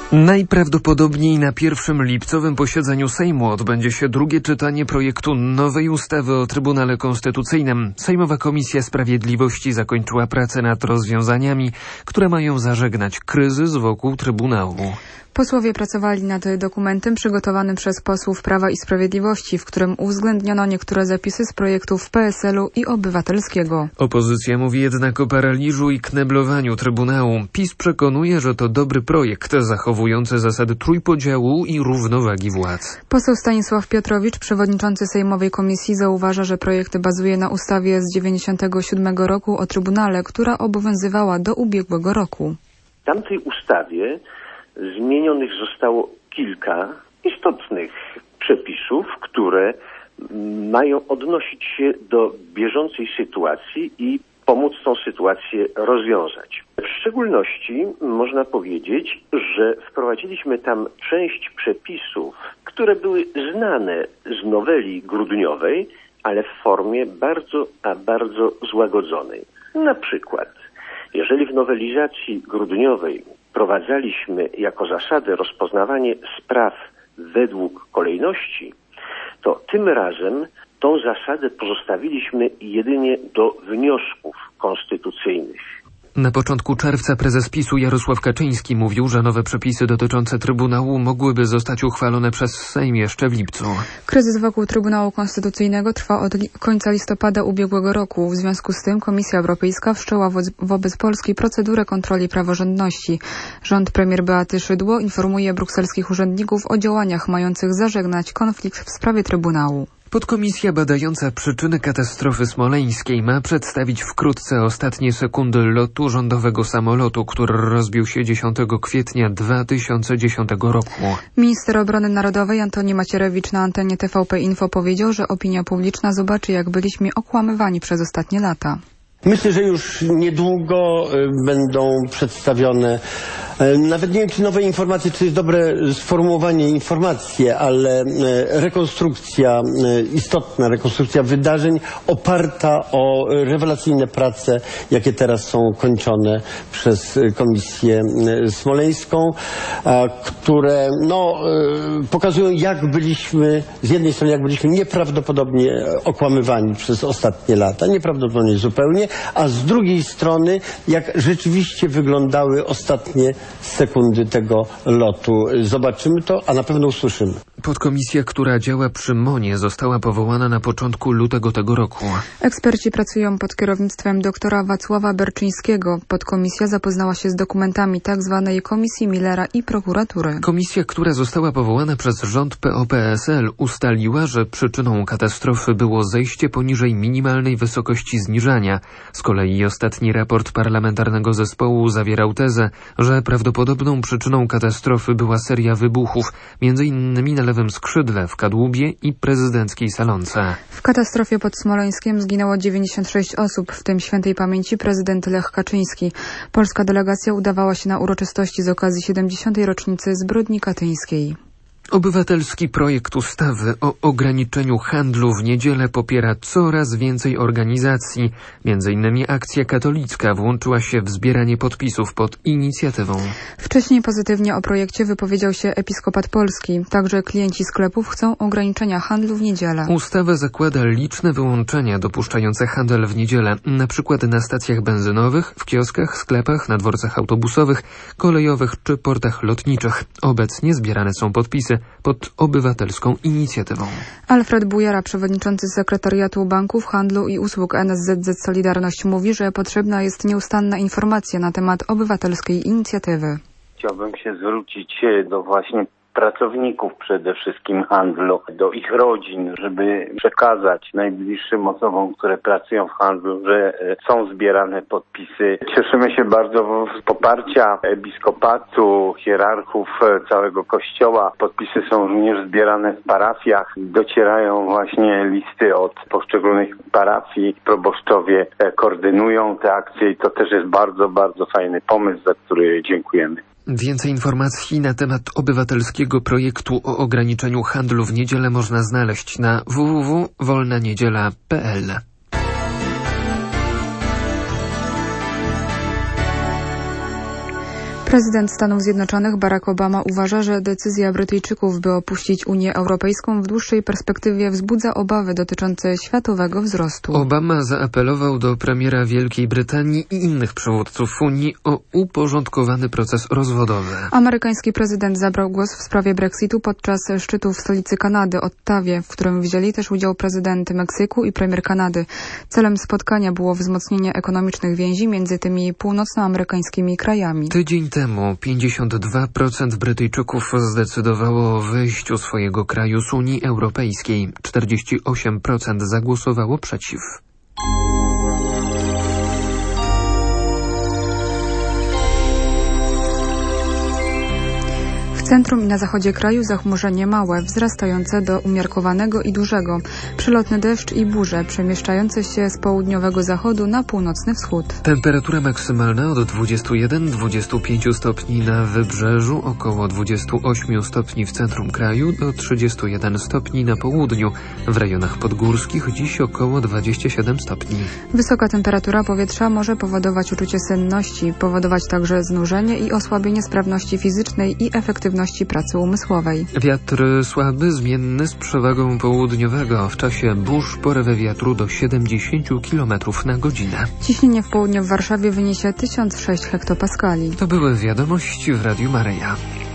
Najprawdopodobniej na pierwszym lipcowym posiedzeniu Sejmu odbędzie się drugie czytanie projektu nowej ustawy o Trybunale Konstytucyjnym. Sejmowa Komisja Sprawiedliwości zakończyła pracę nad rozwiązaniami, które mają zażegnać kryzys wokół Trybunału. Posłowie pracowali nad dokumentem przygotowanym przez posłów Prawa i Sprawiedliwości, w którym uwzględniono niektóre zapisy z projektów PSL-u i Obywatelskiego. Opozycja mówi jednak o paraliżu i kneblowaniu Trybunału. PiS przekonuje, że to dobry projekt zachowujący zasady trójpodziału i równowagi władz. Poseł Stanisław Piotrowicz, przewodniczący Sejmowej Komisji, zauważa, że projekt bazuje na ustawie z 1997 roku o Trybunale, która obowiązywała do ubiegłego roku. W tamtej ustawie zmienionych zostało kilka istotnych przepisów, które mają odnosić się do bieżącej sytuacji i pomóc tą sytuację rozwiązać. W szczególności można powiedzieć, że wprowadziliśmy tam część przepisów, które były znane z noweli grudniowej, ale w formie bardzo złagodzonej. Na przykład, jeżeli w nowelizacji grudniowej wprowadzaliśmy jako zasadę rozpoznawanie spraw według kolejności, to tym razem tą zasadę pozostawiliśmy jedynie do wniosków konstytucyjnych. Na początku czerwca prezes PiS-u Jarosław Kaczyński mówił, że nowe przepisy dotyczące Trybunału mogłyby zostać uchwalone przez Sejm jeszcze w lipcu. Kryzys wokół Trybunału Konstytucyjnego trwa od końca listopada ubiegłego roku. W związku z tym Komisja Europejska wszczęła wobec Polski procedurę kontroli praworządności. Rząd premier Beaty Szydło informuje brukselskich urzędników o działaniach mających zażegnać konflikt w sprawie Trybunału. Podkomisja badająca przyczyny katastrofy smoleńskiej ma przedstawić wkrótce ostatnie sekundy lotu rządowego samolotu, który rozbił się 10 kwietnia 2010 roku. Minister Obrony Narodowej Antoni Macierewicz na antenie TVP Info powiedział, że opinia publiczna zobaczy, jak byliśmy okłamywani przez ostatnie lata. Myślę, że już niedługo będą przedstawione, nawet nie wiem, czy nowe informacje, czy jest dobre sformułowanie informacje, ale rekonstrukcja, istotna rekonstrukcja wydarzeń oparta o rewelacyjne prace, jakie teraz są kończone przez Komisję Smoleńską, które pokazują, jak byliśmy, z jednej strony jak byliśmy nieprawdopodobnie okłamywani przez ostatnie lata, nieprawdopodobnie zupełnie, a z drugiej strony, jak rzeczywiście wyglądały ostatnie sekundy tego lotu. Zobaczymy to, a na pewno usłyszymy. Podkomisja, która działa przy MON-ie, została powołana na początku lutego tego roku. Eksperci pracują pod kierownictwem doktora Wacława Berczyńskiego. Podkomisja zapoznała się z dokumentami tzw. Komisji Millera i prokuratury. Komisja, która została powołana przez rząd PO-PSL, ustaliła, że przyczyną katastrofy było zejście poniżej minimalnej wysokości zniżania. Z kolei ostatni raport parlamentarnego zespołu zawierał tezę, że prawdopodobną przyczyną katastrofy była seria wybuchów, m.in. na lewym skrzydle, w Kadłubie i prezydenckiej Salonce. W katastrofie pod Smoleńskiem zginęło 96 osób, w tym świętej pamięci prezydent Lech Kaczyński. Polska delegacja udawała się na uroczystości z okazji 70. rocznicy zbrodni katyńskiej. Obywatelski projekt ustawy o ograniczeniu handlu w niedzielę popiera coraz więcej organizacji. M.in. Akcja Katolicka włączyła się w zbieranie podpisów pod inicjatywą. Wcześniej pozytywnie o projekcie wypowiedział się Episkopat Polski. Także klienci sklepów chcą ograniczenia handlu w niedzielę. Ustawa zakłada liczne wyłączenia dopuszczające handel w niedzielę, na przykład na stacjach benzynowych, w kioskach, sklepach, na dworcach autobusowych, kolejowych czy portach lotniczych. Obecnie zbierane są podpisy pod obywatelską inicjatywą. Alfred Bujara, przewodniczący Sekretariatu Banków, Handlu i Usług NSZZ Solidarność, mówi, że potrzebna jest nieustanna informacja na temat obywatelskiej inicjatywy. Chciałbym się zwrócić do właśnie pracowników przede wszystkim handlu, do ich rodzin, żeby przekazać najbliższym osobom, które pracują w handlu, że są zbierane podpisy. Cieszymy się bardzo z poparcia episkopatu, hierarchów całego kościoła. Podpisy są również zbierane w parafiach. Docierają właśnie listy od poszczególnych parafii. Proboszczowie koordynują te akcje i to też jest bardzo fajny pomysł, za który dziękujemy. Więcej informacji na temat obywatelskiego projektu o ograniczeniu handlu w niedzielę można znaleźć na www.wolnaniedziela.pl. Prezydent Stanów Zjednoczonych Barack Obama uważa, że decyzja Brytyjczyków, by opuścić Unię Europejską w dłuższej perspektywie wzbudza obawy dotyczące światowego wzrostu. Obama zaapelował do premiera Wielkiej Brytanii i innych przywódców Unii o uporządkowany proces rozwodowy. Amerykański prezydent zabrał głos w sprawie Brexitu podczas szczytu w stolicy Kanady, Ottawie, w którym wzięli też udział prezydent Meksyku i premier Kanady. Celem spotkania było wzmocnienie ekonomicznych więzi między tymi północnoamerykańskimi krajami. Tydzień temu 52% Brytyjczyków zdecydowało o wyjściu swojego kraju z Unii Europejskiej. 48% zagłosowało przeciw. W centrum i na zachodzie kraju zachmurzenie małe, wzrastające do umiarkowanego i dużego. Przelotny deszcz i burze przemieszczające się z południowego zachodu na północny wschód. Temperatura maksymalna od 21-25 stopni na wybrzeżu, około 28 stopni w centrum kraju, do 31 stopni na południu. W rejonach podgórskich dziś około 27 stopni. Wysoka temperatura powietrza może powodować uczucie senności, powodować także znużenie i osłabienie sprawności fizycznej i efektywności pracy umysłowej. Wiatr słaby, zmienny z przewagą południowego. W czasie burz porywy wiatru do 70 km na godzinę. Ciśnienie w południu w Warszawie wyniesie 1006 hektopaskali. To były wiadomości w Radiu Maryja.